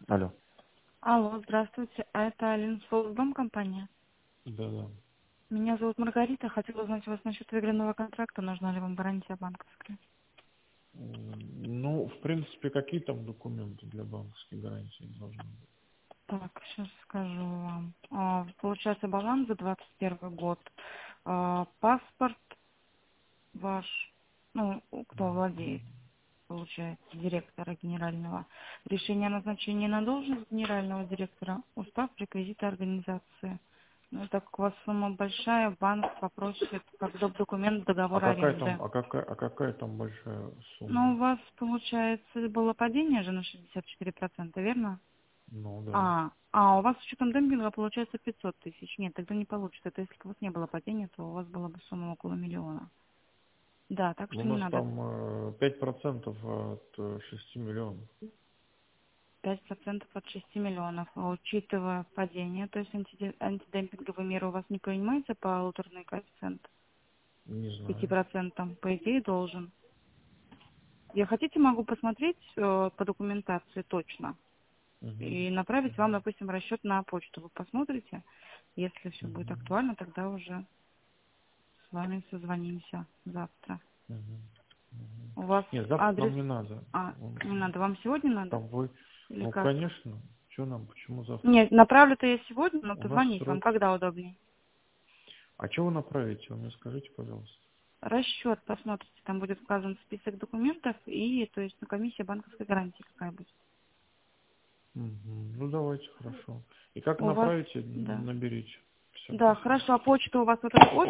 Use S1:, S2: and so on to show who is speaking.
S1: Алло.
S2: Алло, здравствуйте. А это Альянсолдом компания?
S1: Да-да.
S2: Меня зовут Маргарита. Хотела узнать у вас насчет выигранного контракта. Нужна ли вам гарантия банковская?
S1: Ну, в принципе, какие там документы для банковской гарантии должны быть?
S2: Так, сейчас скажу вам. Получается баланс за 21 год. Паспорт ваш, ну, кто владеет, получается, директора генерального. Решение о назначении на должность генерального директора. Устав, реквизиты организации. Ну, так как у вас сумма большая, банк попросит как доп. Документ
S1: А
S2: договора
S1: какая
S2: аренды.
S1: там, какая там большая
S2: Ну,
S1: сумма?
S2: у вас, получается, было падение же на 64%, верно?
S1: Ну, да.
S2: А у вас с учетом демпинга получается 500 тысяч. Нет, тогда не получится. Это если бы у вас не было падения, то у вас была бы сумма около миллиона. Да, так
S1: У
S2: что не
S1: нас
S2: надо.
S1: там 5% от 6 миллионов.
S2: 5% от 6 миллионов. А учитывая падение, то есть антидемпинговые меры у вас не принимается полуторный коэффициент
S1: Не знаю.
S2: 5%? По идее, должен. Я хотите, могу посмотреть по документации точно
S1: Мгм.
S2: и направить вам, допустим, расчет на почту. Вы посмотрите. Если все будет
S1: Мгм.
S2: актуально, тогда уже с вами созвонимся завтра.
S1: Мгм. Мгм.
S2: У вас
S1: Нет, завтра
S2: адрес...
S1: нам не надо.
S2: Не надо. Вам сегодня надо?
S1: Там вы...
S2: Или
S1: Ну,
S2: как?
S1: конечно. Что нам, почему завтра?
S2: Нет, направлю-то я сегодня, но
S1: У нас
S2: позвонить вам,
S1: срок.
S2: когда удобнее.
S1: А что вы направите? Вы мне скажите, пожалуйста.
S2: Расчет, посмотрите, там будет указан список документов и, то есть, ну, комиссия банковской гарантии какая будет.
S1: Мгм. Ну, давайте, хорошо. И как
S2: У вас,
S1: направите,
S2: да.
S1: наберите. Все,
S2: Да,
S1: спасибо.
S2: хорошо, а почта у вас вот эта